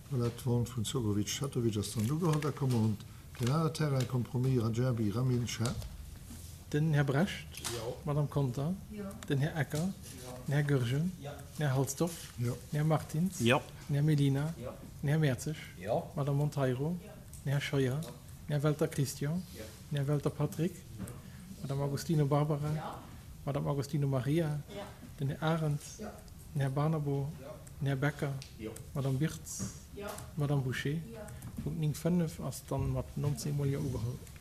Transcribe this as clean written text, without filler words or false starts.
von Sogovic Chatovic aus dann Lugeholder kommen und den Terrain Kompromis Rajabi Ramin Shah. Den Herr Brecht, Madame Konta, den Herr Ecker, Herr Gürgen, Herr Holzdorf, Herr Martins, Herr Melina, Herr Merzig, Madame Monteiro, Herr Scheuer, Herr Walter Christian, Herr Walter Patrick, Madame Agostino Barbara, Madame Agostino Maria, den Herr Arendt, Herr Barnabo, Herr Becker, Madame Birz, Madame Boucher. Punkt 5 als dann mat 19 Millionen überholt.